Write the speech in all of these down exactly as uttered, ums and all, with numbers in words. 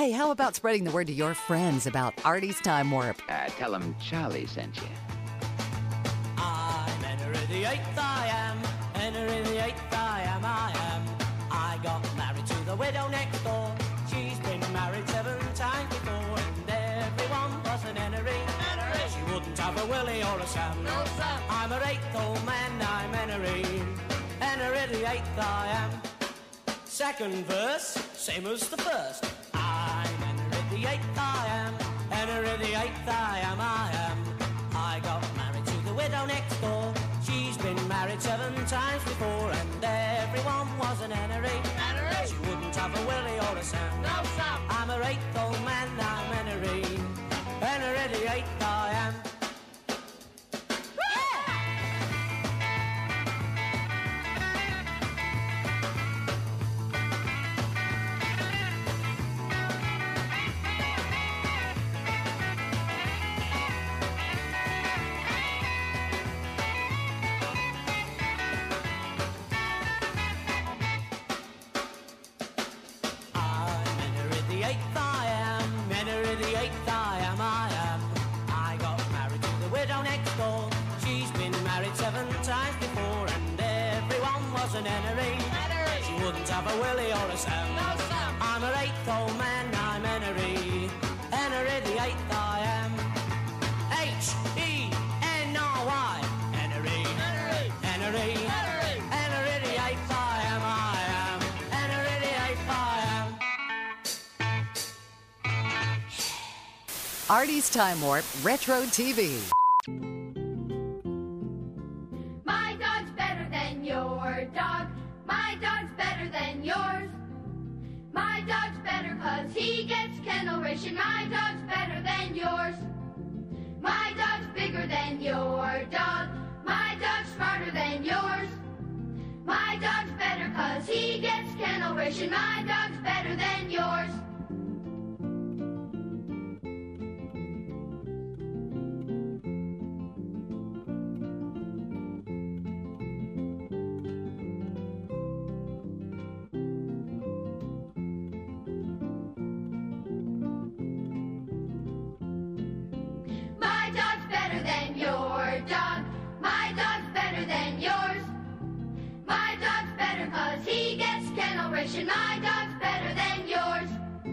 Hey, how about spreading the word to your friends about Artie's Time Warp? Uh, tell them Charlie sent you. I'm Henry the Eighth, I am. Henry the Eighth, I am, I am. I got married to the widow next door. She's been married seven times before, and everyone was an Henry. Henry. She wouldn't have a Willie or a Sam. No, Sam. I'm her eighth old man, I'm Henry. Henry the Eighth, I am. Second verse, same as the first. I'm Henry the Eighth, I am. Henry the Eighth, I am, I am. I got married to the widow next door. She's been married seven times before, and everyone was an Henry. Henry. She wouldn't have a Willie or a Sam. No, Sam. I'm her eighth old man, I'm Henry. Henry the Eighth, I am. Have a Willie or a Sam. No, Sam. I'm her eighth old man, I'm Henry. Henry the Eighth, I am. H E N R Y. Henry. Henry. Henry. Henry. Henry the Eighth, I am, I am. Henry the Eighth, I am. Artie's Time Warp Retro T V. My dog's better than your dog. My dog's better than yours. My dog's better 'cause he gets kennel ration. My dog's better than yours. My dog's bigger than your dog. My dog's smarter than yours. My dog's better 'cause he gets kennel ration. My dog's better than yours. My dog's better than yours.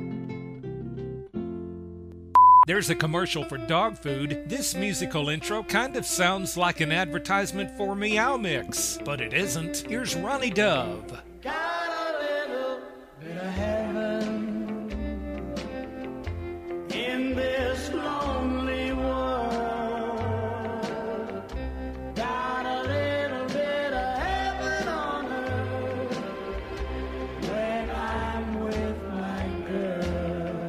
There's a commercial for dog food. This musical intro kind of sounds like an advertisement for Meow Mix, but it isn't. Here's Ronnie Dove. Got a little bit of heaven in this lonely world. Got a little bit of heaven on earth when I'm with my girl.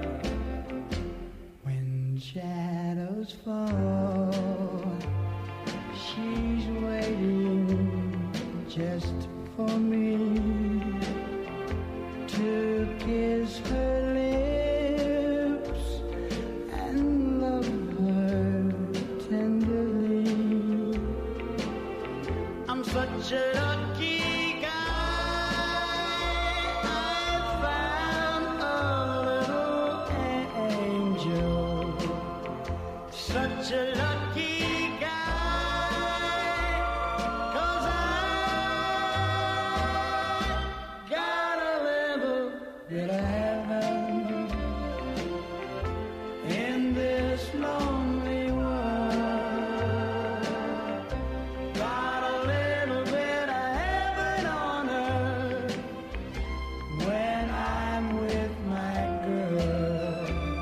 When shadows fall, she's waiting just for me to kiss her lips and love her tenderly. I'm such a lucky guy. I found a little angel. Such a lucky guy, 'cause I got a little bit of heaven in this lonely world. Got a little bit of heaven on earth when I'm with my girl.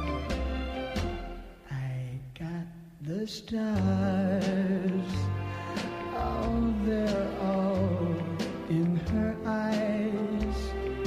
I got the stars, oh, they're all in her eyes.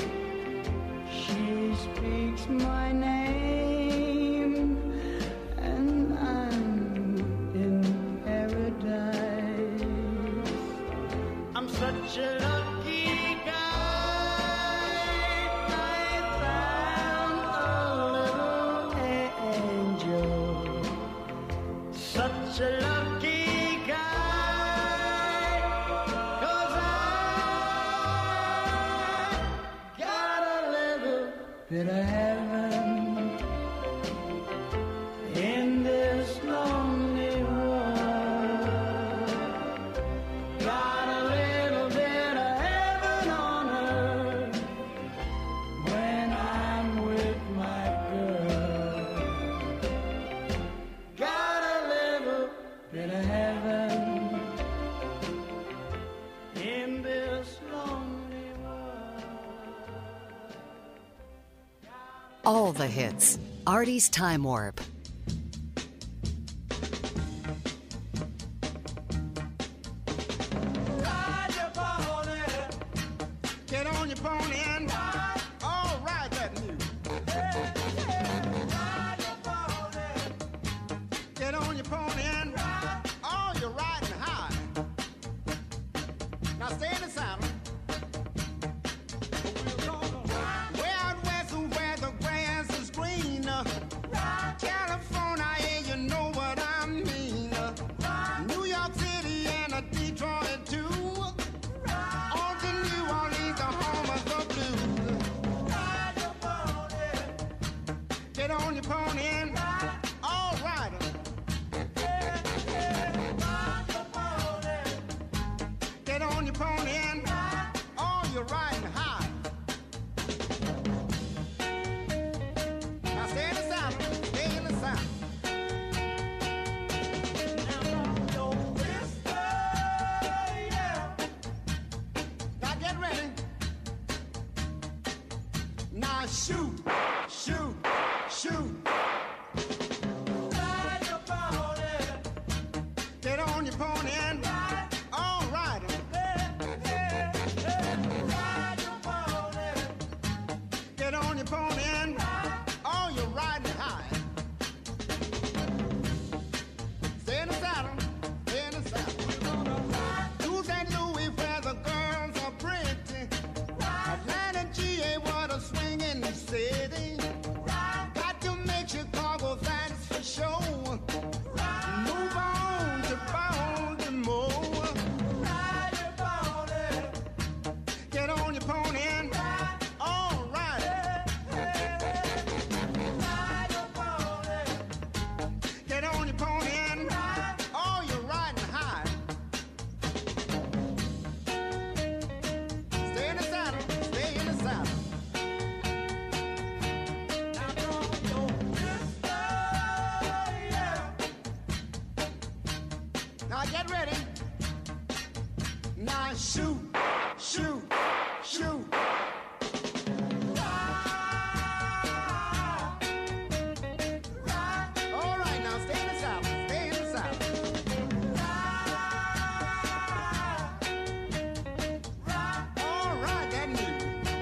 She speaks my name, and I'm in paradise. I'm such a lucky guy. I found a little angel. Such a lucky guy, 'cause I got a little bit of heaven All the hits. Artie's Time Warp. Ride your pony. Get on your pony and ride. All right, that new. Yeah, yeah. Ride your pony. Get on your pony and ride. Oh, you're riding high. Now stay in the saddle. Way out west where the grass is green. California, yeah, you know what I mean. New York City and a Detroit too. On to New Orleans, the home of the blues. Ride your pony. Get on your pony and ride. All right. Yeah, yeah. Ride your pony. Get on your pony and ride. Oh, you're riding high. Now stay in the saddle. Stay in the saddle. Now get ready. Now shoot, shoot, shoot. Ride your pony. Get on your pony and ride. All right. Ride your pony. Get on your pony and ride. Oh, you're riding high. Stay in the saddle. Stay in the saddle. To Saint Louis where the girls are pretty. Atlanta, G A, what a swinging city. Got to make Chicago, that's for sure. Move on to Baltimore. Ride your pony. Get on your pony and ride. All right. Ride your pony. Get on your pony and ride. Oh, you're riding high. Stay in the saddle. Stay in the saddle. Now get ready. Now shoot, shoot, shoot. Ride, ride. All right, now stay in the saddle. Stay in the saddle. Ride, ride. All right, that new.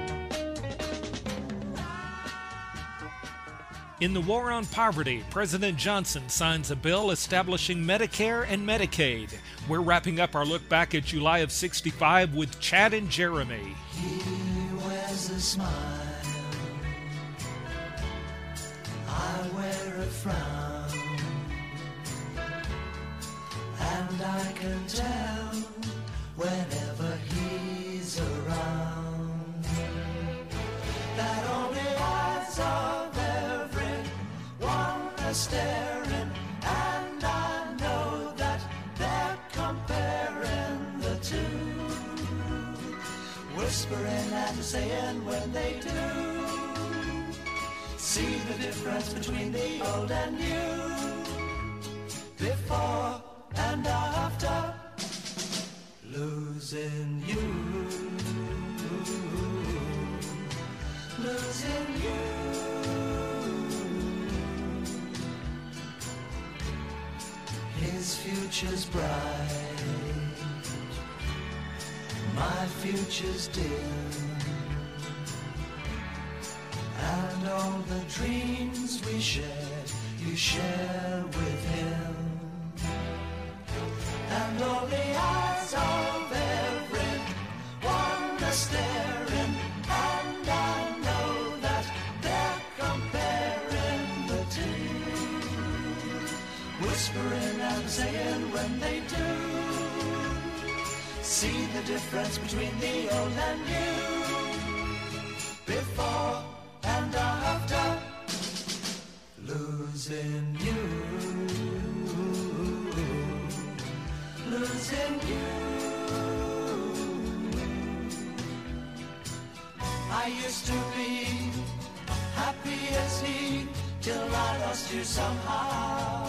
In the war on poverty, President Johnson signs a bill establishing Medicare and Medicaid. We're wrapping up our look back at July of sixty-five with Chad and Jeremy. He wears a smile, I wear a frown, and I can tell whenever he's around that all the eyes of everyone are staring, and I know that they're comparing the two, whispering and saying when they do, see the difference between the old and new, before and after losing you, losing you. His future's bright, my future's dim, and all the dreams we share, you share with him, and all the eyes of everyone are staring, and I know that they're comparing the two, whispering and saying when they do, see the difference between the old and new, before and after losing you, losing you. I used to be happy as he till I lost you somehow.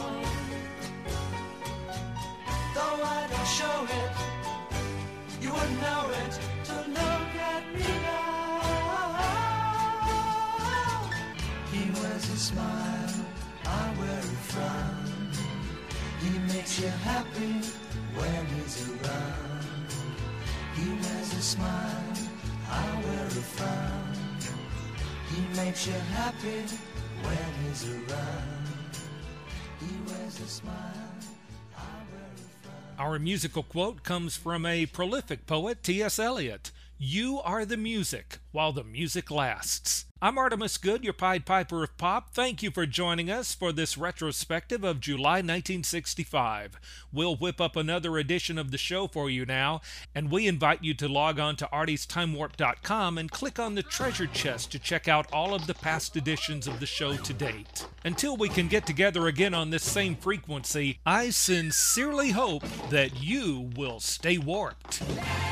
Though I don't show it, you would know it to look at me now. He wears a smile, I wear a frown. He makes you happy when he's around. He wears a smile, I wear a frown. He makes you happy when he's around. He wears a smile, I wear a frown. Our musical quote comes from a prolific poet, T S Eliot. You are the music while the music lasts. I'm Artemis Good, your Pied Piper of Pop. Thank you for joining us for this retrospective of July nineteen sixty-five. We'll whip up another edition of the show for you now, and we invite you to log on to arties time warp dot com and click on the treasure chest to check out all of the past editions of the show to date. Until we can get together again on this same frequency, I sincerely hope that you will stay warped.